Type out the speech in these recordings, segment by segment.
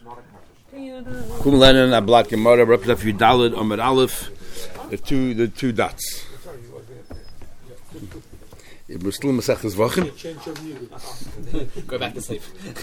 Kumlanen Ablak Gemara Reptaf Yudalid Amar Aleph, the two dots. Muslim Masechtas Vachim. Go back to sleep.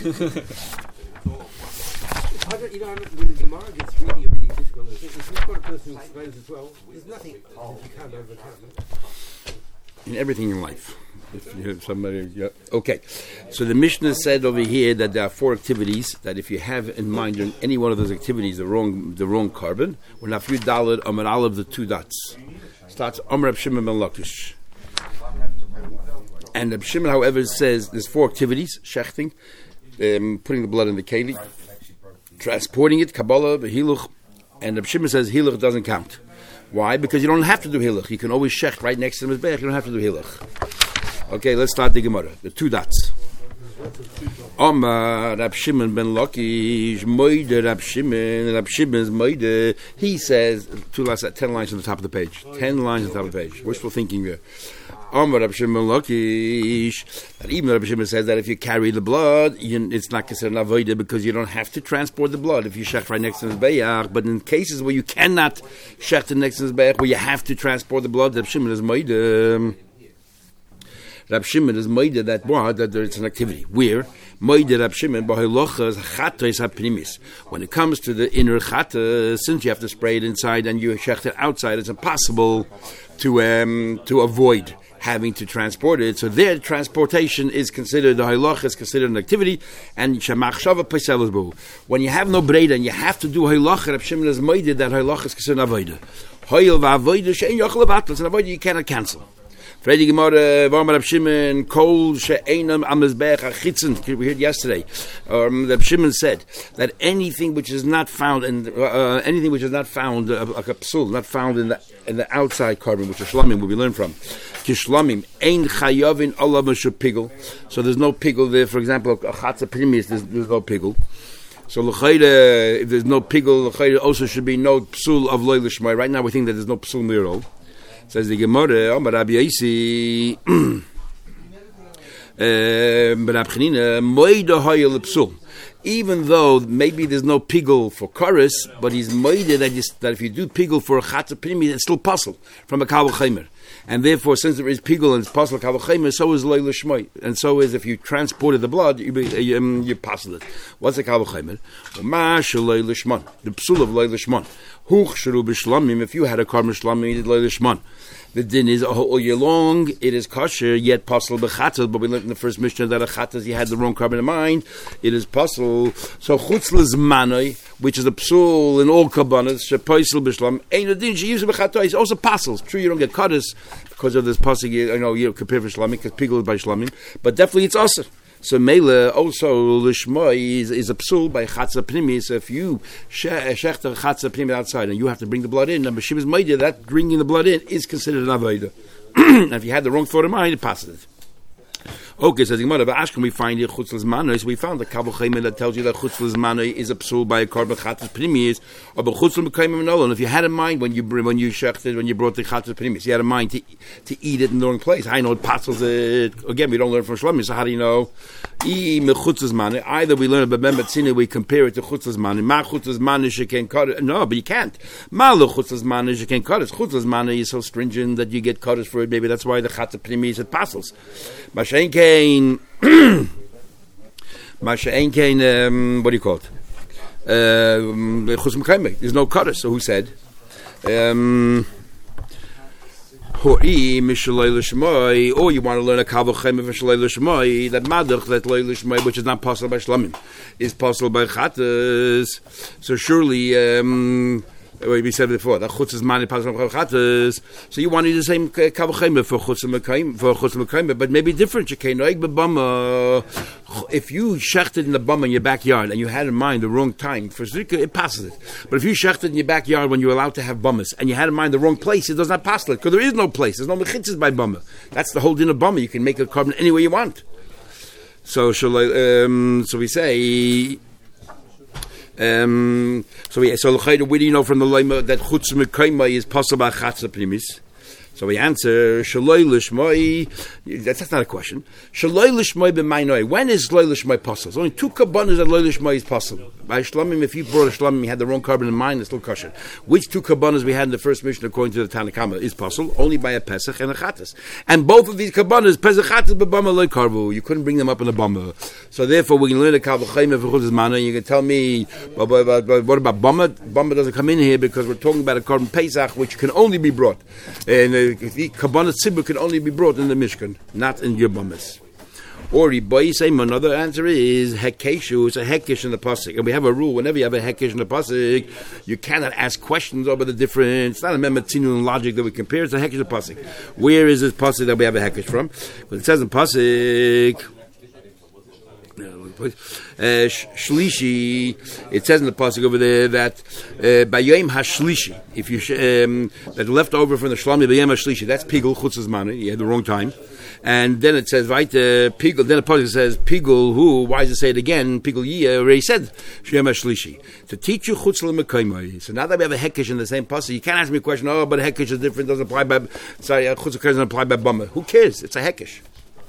When the Gemara gets really difficult, if you've got a person who explains as well, there's nothing that you can't overcome. In everything in life. If you have somebody, yeah. Okay. So the Mishnah said over here that there are 4 activities that if you have in mind in any one of those activities the wrong carbon, when after Daled Amar Aleph the 2 dots. Starts Amar Reb Shimon ben Lakish. And Reb Shimon, however, says there's 4 activities: shechting, putting the blood in the keli, transporting it, Kabbalah, hiluch, and Reb Shimon says hiluch doesn't count. Why? Because you don't have to do hiluch. You can always shecht right next to the mizbeach. You don't have to do hiluch. Okay, let's start the Gemara. The 2 dots. Omar Rab Shimon ben Lakish, Moide Rab Shimon's Moide. He says 10 lines on the top of the page. 10 lines on the top of the page. Wishful thinking there. Omar Rab Shimon ben Lakish. That even Rab Shimon says that if you carry the blood, it's not considered an avodah because you don't have to transport the blood if you shecht right next to the mizbeach. But in cases where you cannot shecht next to the mizbeach, where you have to transport the blood, Rab Shimon is Moide. Rab Shimon is moide that it's an activity. Where moide Rab Shimon b'halochas chatos haprimis. When it comes to the inner chata, since you have to spray it inside and you shecht it outside, it's impossible to avoid having to transport it. So their transportation is considered, the halacha is considered an activity, and shemachshava peiselas bu. When you have no breda and you have to do halacha, Rab Shimon is moide that halacha is considered avodah. Hoyel v'avodah she'en yochel levatl. It's an avodah you cannot cancel. Fredi Gemara, V'amar Rab Shimon, Kol she'einam amizbech achitzen. We heard yesterday. Rab Shimon said that anything which is not found like a psul, not found in the outside carbon, which is shlamim, where we learn from. Kishlamim ein chayavin olav mashu pigel. So there's no pigel there. For example, a chatza primis, there's no pigel. So l'chayda, if there's no pigel, l'chayda also should be no psul of loy l'shmai. Right now we think that there's no psul miro. Says the Gemara, Amar Rabbi Yosi, even though maybe there's no pigel for chorus, but he's moide that if you do pigel for a chatza primi, it's still puzzle from a kavul chaymer. And therefore, since there is pigel and it's puzzle kavul chaymer, so is loy l'shmai. And so is if you transported the blood, you puzzle it. What's a kavul chaymer? The psul of loy l'shman. If you had a carbon shlamim, you did loy l'shman. The din is all year long, it is kosher, yet possible b'chatas, but we learned in the first Mishnah that a chatas, you had the wrong carbon in mind, it is possible. So chutz l'zmanoi, which is a psul in all kabbanas, shepoisel b'shlam, ain't a din, she uses b'chatas, it's also puzzles. True, you don't get katas because of this pasuk, you compare for shlamim, because pigul is by shlamim, but definitely it's also. So Mele also Lishmoi is a psul by Chatza Primi. So if you shecht a Chatza Primi outside and you have to bring the blood in, and B'Shivas Maida, that bringing the blood in is considered an Avodah. And if you had the wrong thought in mind, it passes it. Okay, so the Gemara Ashkan we find here Chutz L'Zmanoi. So we found the Kavul Chaymer that tells you that Chutz L'Zmanoi is a psul by a carbon Chatza Primis, or Chutz L'Mekayim Nolan. And if you had in mind when you shechted, when you brought the Chatza Primis, you had in mind to eat it in the wrong place. I know it passes it. Again, we don't learn from Shlomi, so how do you know? Either we learn about Betzina, we compare it to Chutz L'Zmanoi. Ma Chutz L'Zmanoi she can cut it. No, but you can't. Ma Lo Chutz L'Zmanoi she can cut it. Chutz L'Zmanoi is so stringent that you get cutters for it. Maybe that's why the Chatza Primis it passes. Mashenke. Masha Einkein, what do you call it? There's no cutter. So who said? Or you want to learn a kavul chaymer for shalei l'shmoi, that madach, that loy l'shmoi, which is not possible by shlamim, is possible by chatas. So surely, we said before that chutz is mani possible by chatas. So you want to do the same kavul chaymer for chutz l'mekayim, but maybe different. If you shechted in the bama in your backyard and you had in mind the wrong time for zrika, it passes it. But if you shechted in your backyard when you're allowed to have bamas and you had in mind the wrong place, it does not pass it because there is no place. There's no mechitzas by bama. That's the whole din of bama. You can make a carbon any way you want. So we say. So where do you know from the lema that chutz mekayma is possible chatza primis? So we answer, Shaloi Lishmoi, that's not a question. Shaloi Lishmoi b'mainoi. When is Shaloi Lishmoi possible? There's only two kabbanas that Shaloi Lishmoi is possible. By Shlamim, if you brought a Shlamim, you had the wrong carbon in mind, it's still kosher. Which two kabbanas we had in the first mission according to the Tanakama is possible? Only by a Pesach and a Chatas. And both of these kabbanas, Pesach Chatas b'bama loy karvu. You couldn't bring them up in a bama. So therefore, we can learn the Kavachayim of Chutz Mana. You can tell me, what about bama? Bama doesn't come in here because we're talking about a carbon Pesach, which can only be brought. And the kabbanas tzibur can only be brought in the Mishkan, not in your bamas. Or another answer is hekeshu. It's a hekesh in the pasuk, and we have a rule: whenever you have a hekesh in the pasuk, you cannot ask questions over the difference. It's not a memetzinun logic that we compare. It's a hekesh in the pasuk. Where is this pasuk that we have a hekesh from? But it says in pasuk. Shlishi, it says in the pasuk over there that bayom hashlishi, if you that left over from the shlami bayom hashlishi, that's pigul chutzes mani. You had the wrong time. And then it says, right, pigul. Then the pasuk says, pigul who? Why does it say it again? Pigul yiyah already said shem hashlishi to teach you chutz l'mekayimai. So now that we have a hekesh in the same pasuk, you can't ask me a question. Oh, but a hekesh is different. Doesn't apply by chutz doesn't apply by bama. Who cares? It's a hekesh.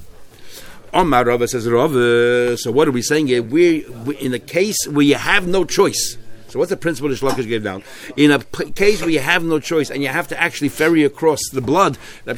Omar Rava says Rava. So what are we saying here? We in a case where you have no choice. So what's the principle that Shlokish gave down? In a case where you have no choice and you have to actually ferry across the blood,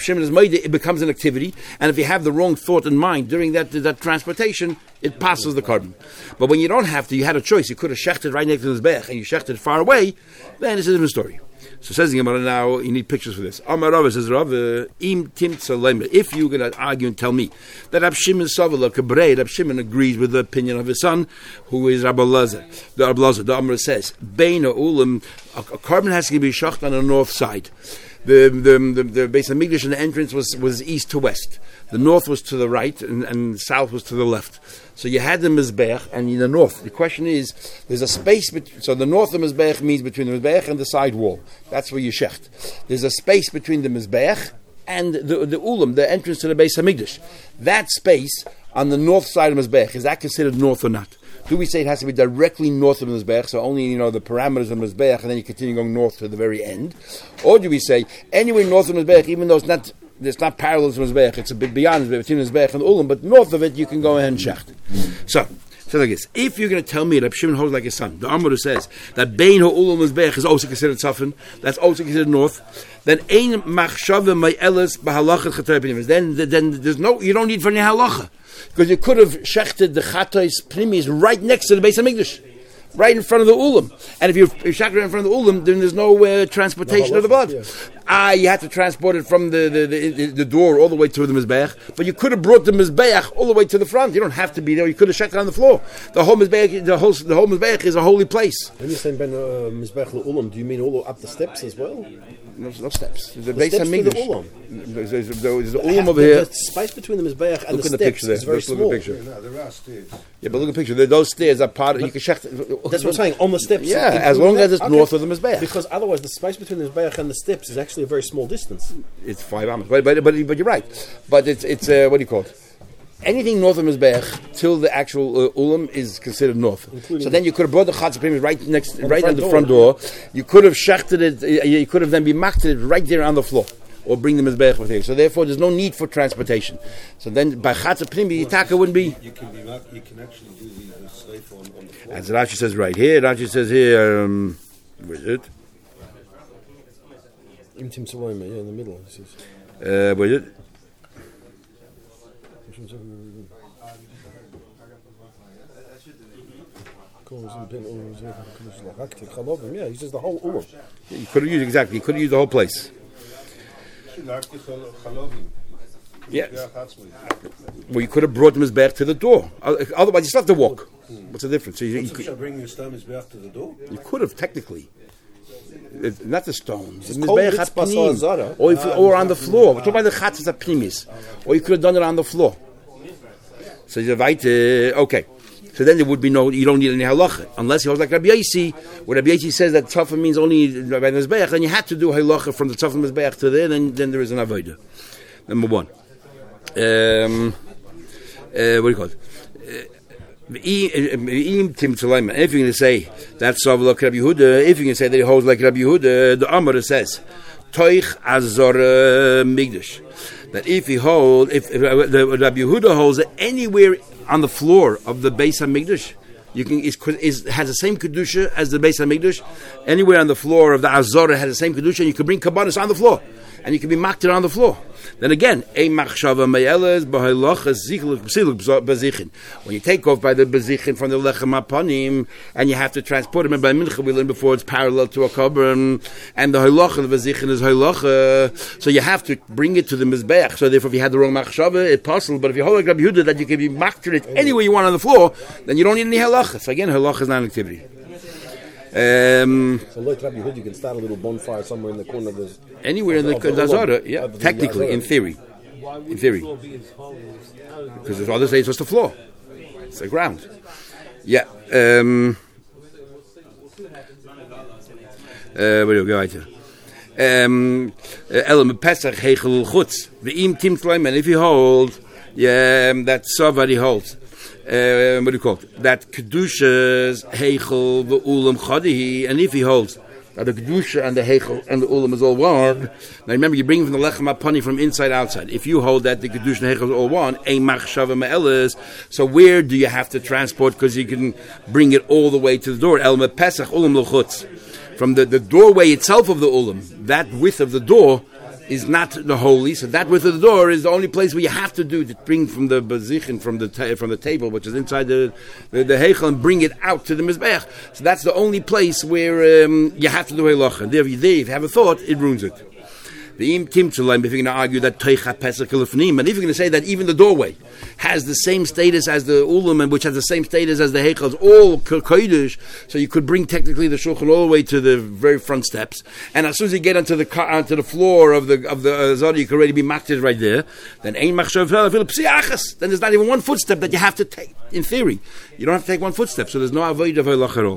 it becomes an activity. And if you have the wrong thought in mind during that transportation, it passes the carbon. But when you don't have to, you had a choice. You could have shechted right next to the Mizbech and you shechted far away, then it's a different story. So says the Gemara now, you need pictures for this. Amar Rava says, Rava, im tim tzalem. If you're going to argue and tell me that Rab Shimon Savala Kabrei, Rab Shimon agrees with the opinion of his son, who is Rabbi Lazar. The Amar says, Beina ulam, a carbon has to be shacht on the north side. The Beis Hamikdash and the entrance was east to west. The north was to the right and south was to the left. So you had the Mizbech and in the north. The question is, there's a space so the north of the Mizbech means between the Mizbech and the side wall. That's where you shecht. There's a space between the Mizbech and the Ulam, the entrance to the Beis Hamikdash. That space on the north side of Mizbech, is that considered north or not? Do we say it has to be directly north of the Mizbech, so only, the parameters of the Mizbech, and then you continue going north to the very end? Or do we say, anywhere north of the Mizbech, even though it's not parallel to the Mizbech, it's a bit beyond between the Mizbech and the Ulam, but north of it, you can go ahead and shecht. So like this. If you're going to tell me that Shimon holds like his son, the Amar says that Bein Ha'ulam Mizbech is also considered Tzafin, that's also considered north, then Ein Machshava Ma'eles B'halachat Chatay Pnimis. Then there's you don't need for any halacha. Because you could have shechted the Chatay's Pnimis right next to the Beis Hamikdash, right in front of the Ulam. And if you shechted in front of the Ulam, then there's no transportation of the blood. You had to transport it from the door all the way to the Mizbeach, but you could have brought the Mizbeach all the way to the front. You don't have to be there. You could have shechted on the floor. The whole Mizbeach is a holy place. When you say Mizbeach Ulam, do you mean all up the steps as well? No steps. The Beis Hamikdash. There's the Ulam over here. The space between the Mizbeach and look the steps is very small. Look at the picture. No, there are stairs. Yeah, but look at the picture. Those stairs are part of... You can shecht... That's what I'm saying. On the steps. Yeah, as long as it's north of the Mizbeach. Because otherwise the space between the Mizbeach and the steps is actually a very small distance. It's 5 amos. But you're right. But it's what do you call it? Anything north of Mizbeach till the actual Ulam is considered north. So then you could have brought the Chatzah Pnimis right on the front door. You could have shechted it. You could have then be makted it right there on the floor, or bring the Mizbeach with you. So therefore, there's no need for transportation. So then by Chatzah Pnimis, Yitaka wouldn't be. You can actually do the slave on the floor. As Rashi says right here. Rashi says here. Where is it? In the middle. Where is it? Yeah, he says the whole Ulam. You could have used exactly. You could have used the whole place. Yeah. Well, you could have brought him back to the door. Otherwise, you still have to walk. What's the difference? So you could bring your stones back to the door. You could have technically. Not the stones. Or on the floor. We're talking about the chatzas pnimis. Or you could have done it on the floor. So you're right. Okay. So then there would be you don't need any halacha. Unless he holds like Rabbi Yosi, where Rabbi Yosi says that tzafah means only by the Mizbeach, then you had to do halacha from the tzafah Mizbeach to there, then there is an avodah. Number one. What do you call it? If you're going to say that's Rabbi Yehuda, if you're going to say that he holds like Rabbi Yehuda, the Amar says, toich azor migdash. That if the Rabbi Yehuda holds that anywhere on the floor of the Beis HaMikdash, you can has the same kedusha as the Beis HaMikdash. Anywhere on the floor of the Azorah has the same kedusha, and you can bring kabbanis on the floor, and you can be makter on the floor. Then again, when you take off by the bezichin from the lechem hapanim, and you have to transport him by mincha, we learned before it's parallel to a kabbanim, and the halacha the bezichin is halacha, so you have to bring it to the mizbeach. So therefore, if you had the wrong machshava, it's possible. But if you hold like Rabbi Yehuda that you can be makter it anywhere you want on the floor, then you don't need any halacha. So again, halacha is not an activity. So like Rabbi Yehuda, you can start a little bonfire somewhere in the corner of the... Anywhere in the Azara, yeah, technically, in theory. In theory. Because the others say it's just the floor. It's the ground. Yeah. Where do we go right here? Elam Pesach Heichel Chutz. The Im Tim Tlaim, and if you hold, that somebody holds. What do you call it? That Kedusha's Heichel the Ulam Chadihi, and if he holds that the Kedusha and the Heichel and the Ulam is all one. Now remember, you bring from the Lechem HaPani from inside outside. If you hold that the Kedusha and the Heichel is all one, Ein Machshava Me'eles, so where do you have to transport? Because you can bring it all the way to the door. El Pesach Ulam L'chutz. From the doorway itself of the Ulam, that width of the door is not the holy, so that width of the door is the only place where you have to do to bring from the bazichin from the table, which is inside the heichel, and bring it out to the mizbeach. So that's the only place where you have to do halacha. There, if you have a thought, it ruins it. The im timtzulaim, if you're going to argue that teicha pesach elefnim, and if you're going to say that even the doorway has the same status as the ulam, and which has the same status as the heichel, all kodesh, so you could bring technically the shulchan all the way to the very front steps, and as soon as you get onto the floor of the zara, you can already be makted right there. Then ein machshav psiachas. Then there's not even one footstep that you have to take. In theory, you don't have to take one footstep, so there's no avoid of halach at all.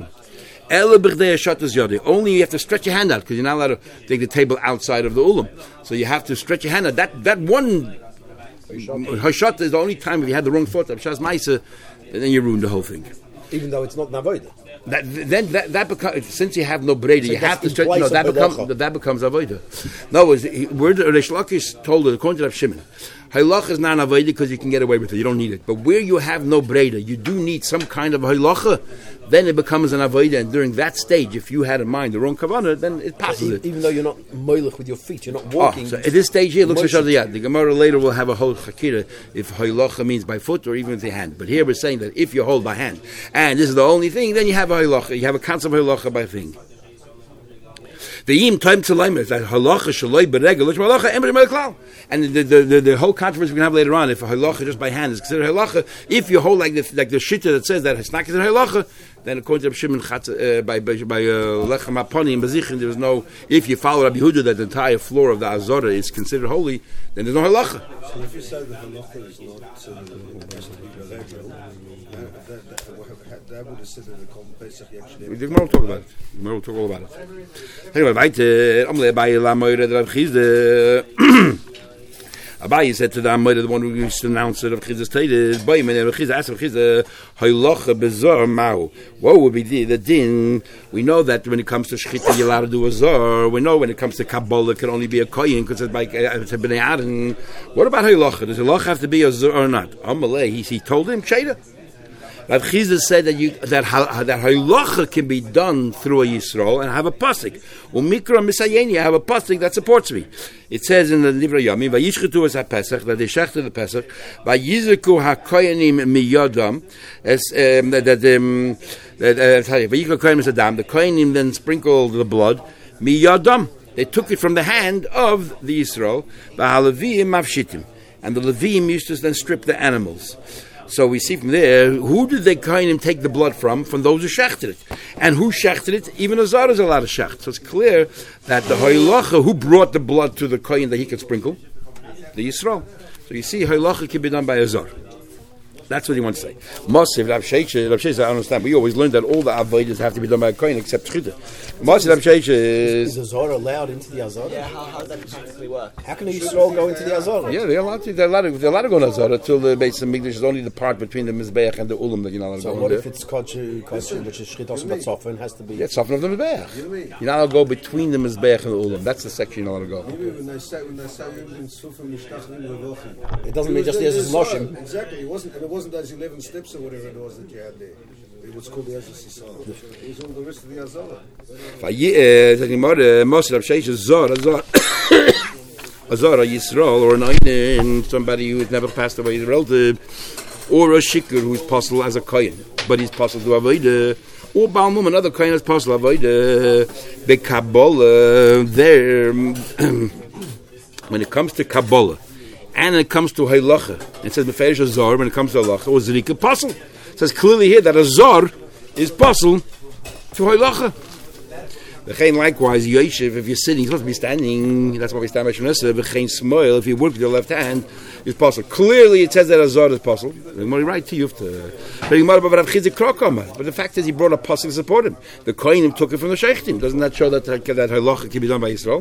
Only you have to stretch your hand out, because you're not allowed to take the table outside of the ulam. So you have to stretch your hand out. That one hashata is the only time if you had the wrong thought of shas ma'isa, then you ruin the whole thing. Even though it's not navoida. That becomes, since you have no breda, so you have to stretch. No, that becomes avoida. No, where the Reish Lakish told it according to Rav Shimon, halacha is not avoida because you can get away with it. You don't need it. But where you have no breda, you do need some kind of halacha. Then it becomes an avoida, and during that stage, if you had in mind the wrong kavanah, then it passes it. Even though you're not moilech with your feet, you're not walking. So at this stage here, it looks like the Gemara later will have a whole chakira if halacha means by foot or even with the hand. But here we're saying that if you hold by hand, and this is the only thing, then you have a halacha. You have a concept of halacha by thing. The yim time to lime is that halacha shaloi beregel halacha ember meklal, and the whole controversy we can have later on if a halacha just by hand is considered halacha. If you hold like the shitta that says that it's not considered halacha, then according to Shimon by lechem hapani and bezichin, there is no. If you follow Rabbi Yehuda that the entire floor of the azara is considered holy, then there's no halacha. So if you say the halacha is not beregel, that would have said that the Kol Pesach actually. The Gemara will talk about it. The Gemara will talk all about it. Anyway, weiter. Amle by la moire de Rav Chizda. Abaye said to the Amoyre, the one who used to announce it of Chizda's Teide, is Boy, and Rav Chizda asked Rav Chizda, Haylocha bezor ma'u. What would be the din? We know that when it comes to Shechita, you're allowed to do a zor. We know when it comes to Kabbalah, it can only be a koyin, because it's like it's a bnei Aaron. What about Haylocha? Does Haylocha have to be a zor or not? Amalei, he told him, Sheda. Rav Chizda said that halacha can be done through a Yisrael and have a pasuk. Umikra misayeni, I have a pasuk that supports me. It says in the Livrei Yamim, "Vayishchetu es haPesach," that they shechted the Pesach. Vayizeku hakoyanim miyadam, vayikra koyanim es adam. The koyanim then sprinkled the blood miyadam. They took it from the hand of the Yisrael. V'halavim mavshitim, and the Levim used to then strip the animals. So we see from there, who did they kind of take the blood from? From those who shechted it. And who shechted it? Even a zar is allowed to shecht. So it's clear that the halacha, who brought the blood to the kohen that he could sprinkle? The Yisrael. So you see, halacha can be done by a zar. That's what he wants to say. Masiv Rav Sheisha, I understand. We always learned that all the avodas have to be done by a kohen except shchita. Masiv Rav Sheisha Is the Zara allowed into the Azara? Yeah, how does that practically work? How can the Yisrael go into the Azara? Yeah, they're allowed to. They're allowed to go to Azara till the base of Mikdash is only the part between the Mizbeach and the Ulam that you're not allowed to So go what in if there. it's Kodshu, which is Shchita Batzofan, has to be... Yeah, it's something of the Mizbeach. You're not allowed to go between the Mizbeach and the Ulam. That's the section you're not allowed to go. When they say It doesn't mean just there's a motion. Exactly, it wasn't those 11 steps or whatever it was that you had there. It was called the Ezra Sisal. It was on the rest of the Azara. Azara Yisrael, or an Einin, somebody who's never passed away, his relative, or a Shikr who's possible as a Kohen, but he's possible to avoid or Balmum, another Kohen is possible to avoid the Kabbalah. There, when it comes to Kabbalah, and when it comes to Halacha, it says Meferish Azar, when it comes to Halacha, or Zrika Pasul. It says clearly here that Azar is Pasul to Halacha. Likewise, Yoshev, if you're sitting, you're supposed to be standing. That's why we stand by Shemesa. V'chein Smoil, if you work with your left hand, is possible. Clearly, it says that Azar is possible. Right to you. But the fact is, he brought a possible to support him. The Kohanim took it from the Sheikhtim. Doesn't that show that halacha can be done by Israel?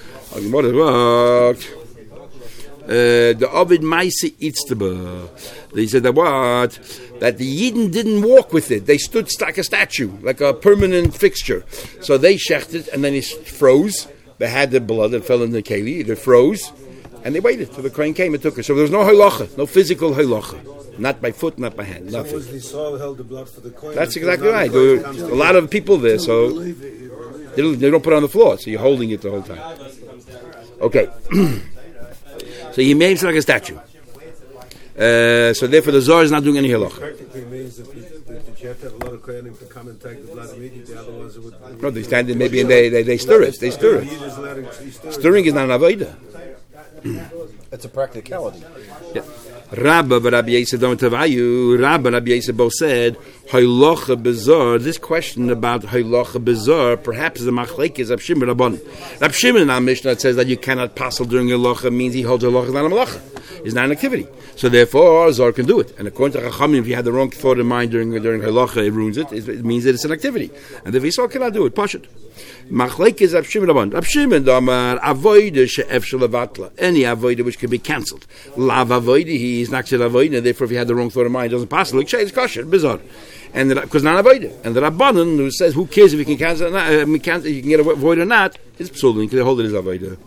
The Ovid Maisi Itztaba. They said that what? That the Yidden didn't walk with it. They stood like a statue, like a permanent fixture. So they shechted, and then it froze. They had the blood that fell in the keli. It froze, and they waited till the Kohen came and took it. So there was no halacha, no physical halacha. Not by foot, not by hand, nothing. Was the Yisrael held the blood for the Kohen? That's exactly right. There were a lot of people there, so they don't put it on the floor. So you're holding it the whole time. Okay. So he made it like a statue. So therefore the Zohar is not doing any halacha. Practically means that you have to have a lot of Kohanim to come and take the blood immediately, otherwise it would... No, they stand there maybe and they stir it. They stir it. Stirring is not an avodah. It's a practicality. Yeah. Rabba Rabbi Yisrael don't tavayu. Rabba Rabbi Yisrael said Haylocha Bezar. This question about Haylocha Bezar, perhaps the machlekes of Shimon Rabban. Rab Shimon in our Mishnah says that you cannot passel during Haylocha, means he holds Haylocha is not a malacha. It's not an activity. So therefore, Zar can do it. And according to Chachamim, if you had the wrong thought in mind during Haylocha, it ruins it. It means that it's an activity. And the Yisrael cannot do it. Pashut. Machlekes Rab Shimon Rabban. Rab Shimon damar avoida she'ef shelavatla. Any avoida which can be cancelled. Lav avoida, he is not avoida. Therefore, if you had the wrong thought in mind, it doesn't pass. Like it's kosher, bizarre. And because not avoida. And the Rabbanan who says, who cares if you can cancel? You can get avoid or not? It's psulim. You can hold it as avoida.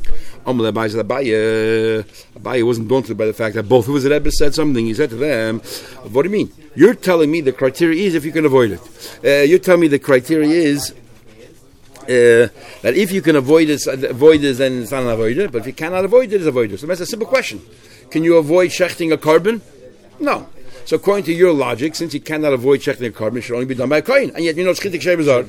Abaye wasn't daunted by the fact that both of us Rebbe said something. He said to them, "What do you mean? You're telling me the criteria is if you can avoid it. You're telling me the criteria is." That if you can avoid it, then it's not an avoider. But if you cannot avoid it, it's avoider. So that's a simple question. Can you avoid shechting a carbon? No. So according to your logic, since you cannot avoid shechting a carbon, it should only be done by a kohen. And yet you know shchitik shei bezar.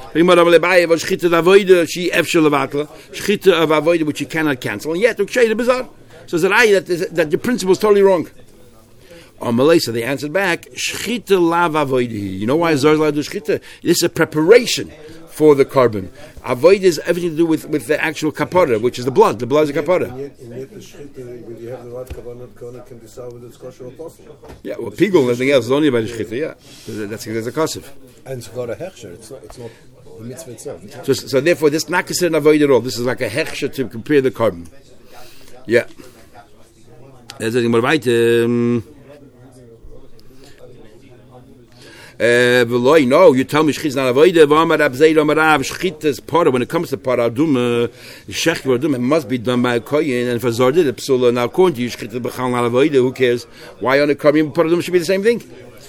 Shchita of avoider which you cannot cancel, and yet shei bezar. So that your principle is totally wrong. So they answered back, shchita lav avoidi. You know why zar allowed to do shchita? This is a preparation for the carbon. Avoid is everything to do with the actual kapara, which is the blood. The blood is a kapara. And yet the shchita, when you have the right kavanah, can decide whether it's kosher or possible. Yeah, well, pigul and everything else is only about the shchita, yeah. That's a kosef. And it's got a hechsher. It's not the mitzvah itself. So therefore, this is not considered avoid at all. This is like a hechsher to compare the carbon. Yeah. There's anything more right. No, you tell me shchit not avoid. Shchit is para. When it comes to para aduma, shech aduma, it must be done by a kohen. And for zar did it psula. Now according to you, shchit b'chal not avoid. Who cares? Why on a carbon para aduma should be the same thing?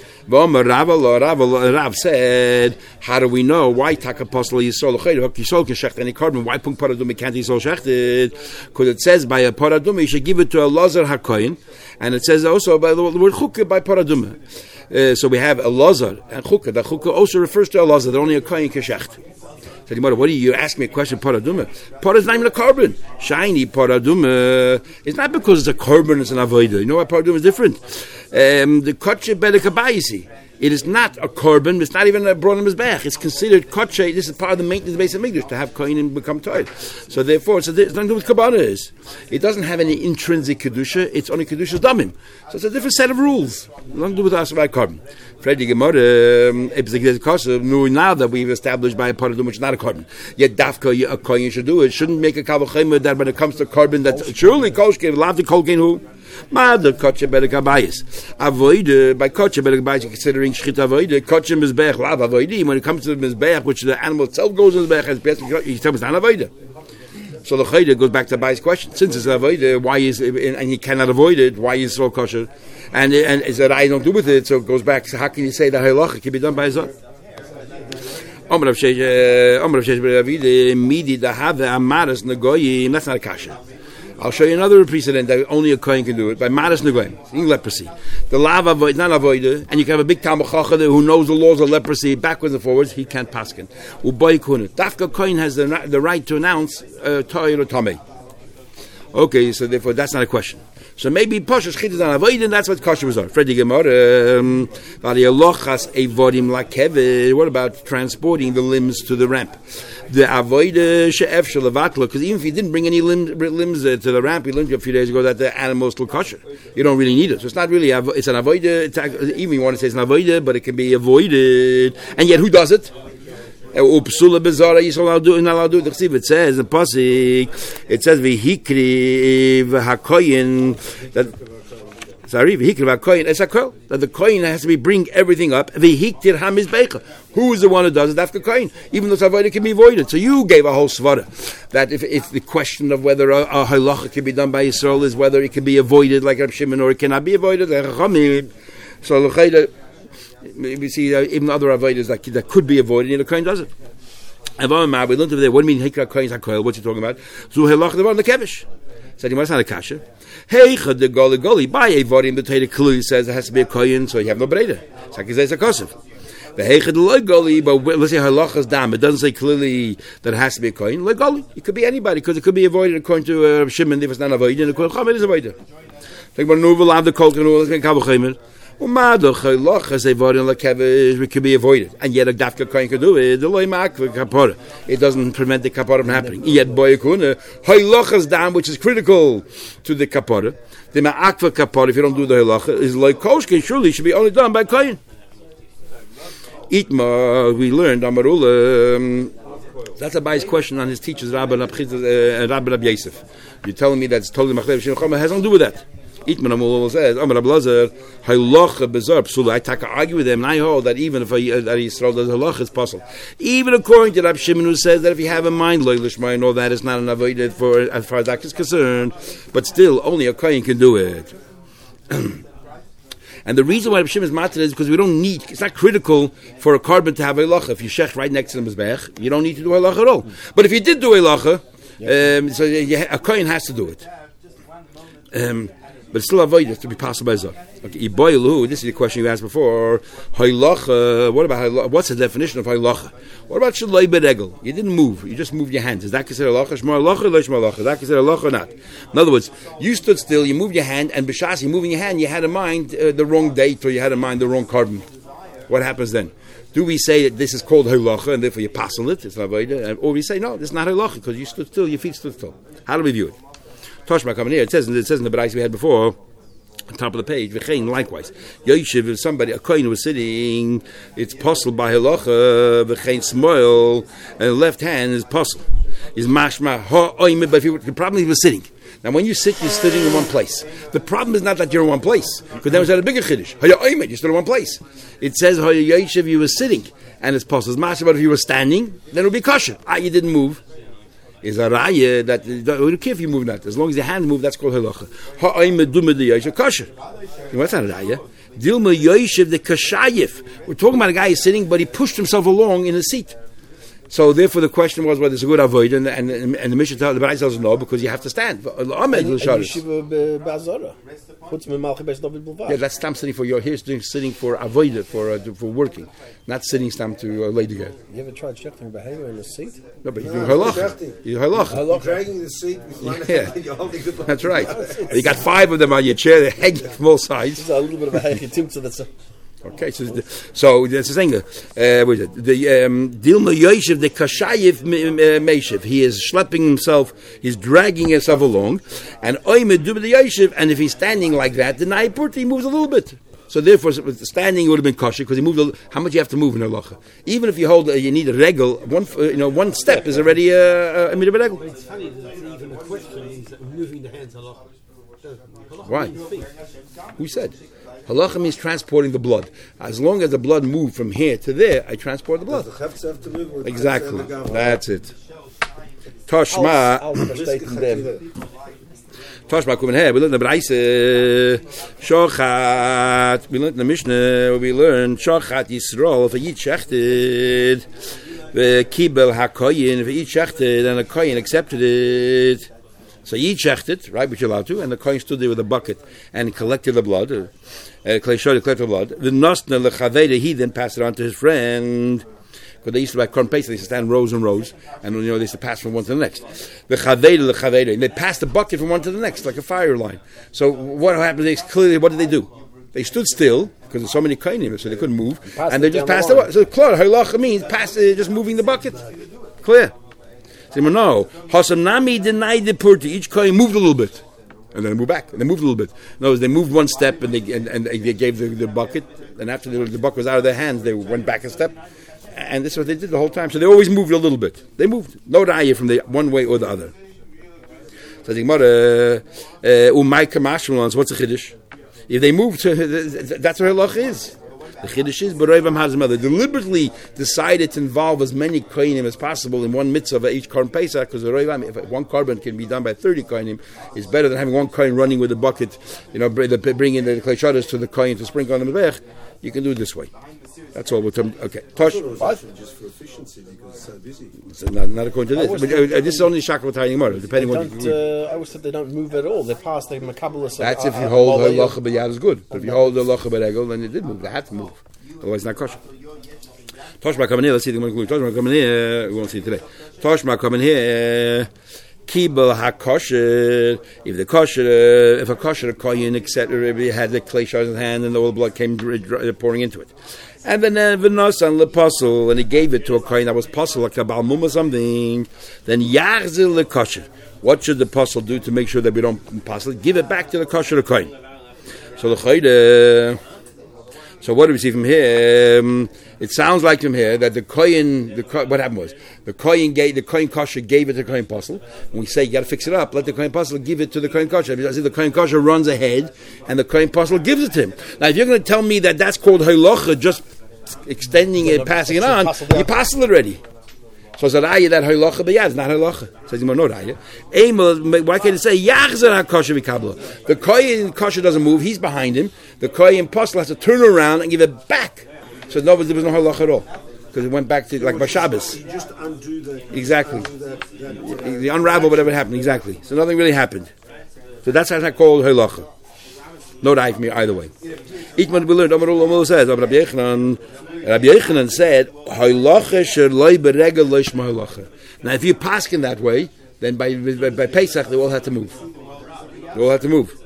Rav said, how do we know why taka apostle Yisrael Yisrael can shecht any carbon? Why punk para aduma can't Yisrael shechted? Because it says by a para aduma you should give it to a lazar hakohen, and it says also by the word chukah by para aduma. So we have a lazar and chukah. The chukah also refers to a lazar. They're only a kohen keshecht. So what do you ask me a question? Paraduma. Para is not even a carbon. Shiny paraduma. It's not because it's a carbon. It's an avodah. You know why paraduma is different. The kotche bedek abayisi. It is not a korban. It's not even a brought in mizbeach. It's considered kotche. This is part of the maintenance of the base of Mikdash to have kohen become tired. So therefore, it's nothing to do with kabbalah. It doesn't have any intrinsic kedusha. It's only kedusha damim. So it's a different set of rules. Nothing to do with us about korban. Freddy Gemara, now that we've established by a part of them which is not a korban, yet dafka a kohen should do it. Shouldn't make a kavachayim that when it comes to korban that's surely koshke lav the kolgen who. Mother kotche better kabayis. Avoid by kotche better kabayis considering shchit avoid kotche mizbeach lav avoid. When it comes to the mizbeach, which the animal itself goes in the mizbeach, as best you tell me it's not avoid. So the chayda goes back to Abayi's question. Since it's avoid, why is and he cannot avoid it? Why is it so kosher? And is that I don't do with it? So it goes back. So how can you say that halacha can be done by his own? Omer of Shesh midi da have amaras negoyim. That's not a kasha. I'll show you another precedent that only a kohen can do it by maras negoyim, in leprosy. The lav avoid, not avoid, and you can have a big talmid chacham who knows the laws of leprosy backwards and forwards. He can't paskin. Uboy kunet. Dafka kohen has the right to announce toir or tamei. Okay, so therefore that's not a question. So maybe Pasha Shchit is on Avoid, and that's what Kasha was on. Freddy Gemara, what about transporting the limbs to the ramp? The Avoid She'ef Shalavatla, because even if you didn't bring any limbs to the ramp, we learned a few days ago that the animal is still kosher. You don't really need it. So it's not really, it's an Avoid, even you want to say it's an Avoid, but it can be avoided. And yet who does it? Upsula bezara you're allowed to do, not allowed to do. It says in pasuk, it says v'hikri v'hakoyin that v'hikri v'hakoyin it's a koil that the koyin has to be bring everything up. V'hiktir hamizbecha. Who is the one who does it? That's the koyin. Even though avoided can be avoided. So you gave a whole svara that if the question of whether a halacha can be done by Yisrael is whether it can be avoided like Reb Shimon or it cannot be avoided like Chachamim. So l'chayda. We see even other avoiders that could be avoided, and the kohen does it. We learned over there. What do you mean hikra kohen hakoil? What's he talking about? Zu helach the one the kevish. Said he must not a kasha. Hey chad the goli by a vodim the Torah clearly says there has to be a kohen, so you have no breda. It's like it's a kosef. The hey chad the goli, but let's say halachas dam. It doesn't say clearly that it has to be a kohen. Legoli, it could be anybody because it could be avoided according to Shimon. If it's not avoided, and the kohen chamer is avoided. Like when nuvel have the kolken let's make kavachaymer. We could be avoided, and yet a dafka kohen could do it. It doesn't prevent the kapara from happening. Yet boyakuna halacha's dam, which is critical to the kapara. The ma'akva kapara, if you don't do the halacha, is like koshke. Surely should be only done by kohen. Itma, we learned Amarula. That's Abai's question on his teachers, Rabbi Rab Yosef. You're telling me that's totally machlev shem chama has nothing to do with that. Itman Amul says, Amar Ablazer, halacha bezar psula. I argue with them, and I hold that even if that Yisrael does halacha, it's possible. Even according to Rab Shimon, who says that if you have a mind, loylishmai, all that is not an avoided for as far as that is concerned, but still, only a kohen can do it. And the reason why Rab Shimon is matter is because we don't need, it's not critical for a korban to have a halacha. If you shech right next to the mizbech, you don't need to do a halacha at all. But if you did do a halacha, so a kohen has to do it. But it's still avoided to be possible by Zah. Okay, this is the question you asked before. Halacha, what about halacha? What's the definition of halacha? What about shaloi beregel? You didn't move, you just moved your hands. Is that considered halacha? Shma halacha, lo shma halacha. Is that considered halacha or not? In other words, you stood still, you moved your hand, and b'shas, you moving your hand, you had in mind the wrong date or you had in mind the wrong korban. What happens then? Do we say that this is called halacha and therefore you pass on it? It's not avoided, or we say no, this is not halacha because you stood still, your feet stood still. How do we view it? Toshma coming here. It says in the Baraita we had before, on top of the page. V'chein likewise. Yoshev, if somebody a kohen was sitting, it's possible by halacha. V'chein smoil, and left hand is possible. Is mashma ha oime. But the problem is he was sitting. Now, when you sit, you're sitting in one place. The problem is not that you're in one place, because that was at a bigger chiddush. Haya oime, you're still in one place. It says Haya Yoshev, you were sitting, and it's possible. Mashma, but if you were standing, then it would be kosher. You didn't move. Is a raya that we don't care if you move not. As long as your hand moves, that's called halacha. Ha'ayim dume de yoshev kasher. What's that a raya? Dilma yoshev the kashayif. We're talking about a guy who's sitting, but he pushed himself along in a seat. So therefore, the question was whether it's a good avoid, and the Mishnah tells the Baraita tells no because you have to stand. Yeah, that's stam sitting for your. Here's sitting for avoid for working, not sitting stam to lay together. You ever tried shifting behavior in the seat? No, but you're halacha. You're halacha. Dragging the seat with one hand, you're holding it. That's right. You got 5 of them on your chair. They're hanging from all sides. It's a little bit of a hacking so that's. Okay, so that's the thing. What is it? The Dilma Yoshev, the Kashayev Meshev. He is schlepping himself. He's dragging himself along, and Oymed Duba the Yoshev. And if he's standing like that, the Naipurti he moves a little bit. So therefore, standing would have been kosher because he moved. How much you have to move in halacha? Even if you hold, you need a regel. One step is already a midah regel. It's funny that even the question is that moving the hands halacha. Why? Who said? Halacha means transporting the blood. As long as the blood moved from here to there, I transport the blood. Does the chefs have to move? Or Exactly. That's it. Toshma. Toshma coming here. We learned the Braise. Shochat. We learned in the Mishnah. We learned Shochat Yisrael. If a Yid shechted, the Kibel HaKoyin. If a Yid shechted, and the Koyin accepted it. So Yid shechted, right, which you're allowed to, and the Koyin stood there with a bucket and collected the blood. Collected the blood. The Nosna Lechaveda, he then passed it on to his friend. Because they used to buy corn paste, they used to stand rows and rows, and they used to pass from one to the next. The Chaveda, and they passed the bucket from one to the next, like a fire line. So what happened? Clearly, what did they do? They stood still because there's so many kohanim, so they couldn't move, and they just passed the bucket. So clear, halacha means just moving the bucket. Clear. So no, Hasamnami denied the purti. Each kohen moved a little bit. And then they moved back, and they moved a little bit. No, they moved one step, and they gave the bucket, and after the bucket was out of their hands, they went back a step. And this is what they did the whole time. So they always moved a little bit. They moved. No raya from the one way or the other. So the Gemara, what's the chiddush? If they move to, that's what halach is. The chiddush is, B'roivam Hazmel. They deliberately decided to involve as many kohanim as possible in one mitzvah of each korban pesach, because if one korban can be done by 30 kohanim, it's better than having one kohen running with a bucket, bringing the klei shadas to the kohen to sprinkle on the mezbech. You can do it this way. That's all. Okay. Tosh. Just for efficiency because it's so busy. So not according to this. But this is only shakal tiny gemara, depending on what you I always said they don't move at all. They pass the makabalas. That's if you hold halacha b'yad is good. But if you hold halacha b'regel, then it did move. They had to move. Otherwise, not kosher. Toshma coming here. Let's see the Gemara. Toshma coming here. We won't see it today. Toshma coming here. Kibel hakosher. If the kosher, if a kosher koyin, etc., had the clay shards in hand and the old blood came pouring into it. And then v'nosan lepasul, and he gave it to a kohen that was pasul, like a balmum or something. Then yachzil lekosher. What should the pasul do to make sure that we don't pasul? Give it back to the kosher kohen. So the chayde. So what do we see from here? It sounds like from here that the kohen. What happened was the kohen kosher gave it to the kohen pasul. When we say you got to fix it up, let the kohen pasul give it to the kohen kosher. Because the kohen kosher runs ahead, and the kohen pasul gives it to him. Now, if you're going to tell me that that's called halacha, just extending it, passing it on, you pasul it already. So it's a raya that halacha, but yeah, it's not halacha. Says no raya. Why can't it say yachzer hakosher v'kabla? The kohen kosher doesn't move; he's behind him. The kohen pasul has to turn around and give it back. So there was no halacha at all because it went back to like Bashabas. You just undo the exactly. The unravel whatever happened exactly. So nothing really happened. So that's how it's called halacha. No raya for me either way. Each one we learned. Amar says Rabbi Yechanan said halacha sheloi beregel loishma halacha. Now if you paskin that way, then by Pesach they all have to move. They all have to move.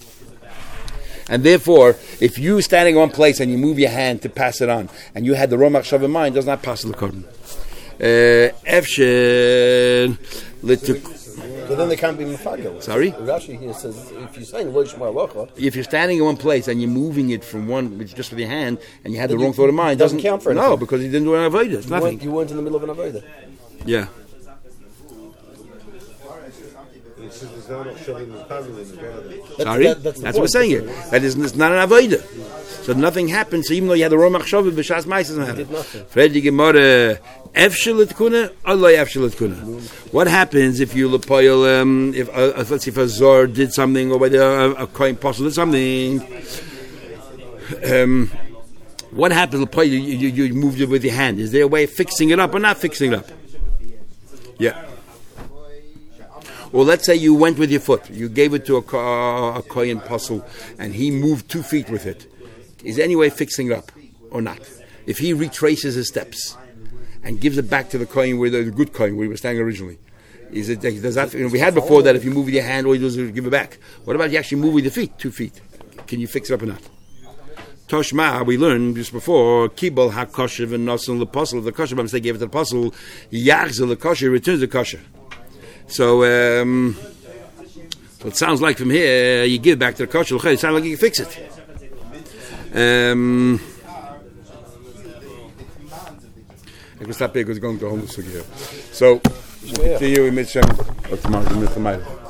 And therefore, if you standing in one place and you move your hand to pass it on, and you had the Romach Shav in mind, does not pass the korban. But then they can't be mafagel. Sorry? Rashi here says if you're saying lo yishma halacha, if you're standing in one place and you're moving it from one just with your hand, and you had the wrong thought in mind, doesn't count for anything. No, because you didn't do an avodah. It's nothing. You weren't in the middle of an avodah. Yeah. Sorry? That's what we're saying here. That is, it's not an avodah. So nothing happened. So even though you had the Romach Shavim, B'Shas Ma'is doesn't happen. Fredi Gemara, Efshelet Kuna, Allah Efshelet Kuna. What happens if you lepoil, if let's see, if a Zor did something, or whether a Kohen Apostle did something, what happens? You moved it with your hand. Is there a way of fixing it up or not fixing it up? Yeah. Or let's say you went with your foot. You gave it to a Kohen Apostle, and he moved 2 feet with it. Is there any way of fixing it up or not? If he retraces his steps and gives it back to the Kohen, where the good Kohen, where he was standing originally, is it? Does that? We had before that if you move with your hand, all you do is give it back. What about if you actually move with your feet, 2 feet? Can you fix it up or not? Toshma, we learned just before, Kibal HaKosher v'Nasan l'Posel. The kosher they gave it to the Posel, Yachzel the kosher returns the kosher. So, it sounds like from here, you give back to the kosher, it sounds like you can fix it. I can stop here because we're going to go home this week here. So, we'll continue in Mitzvah tomorrow.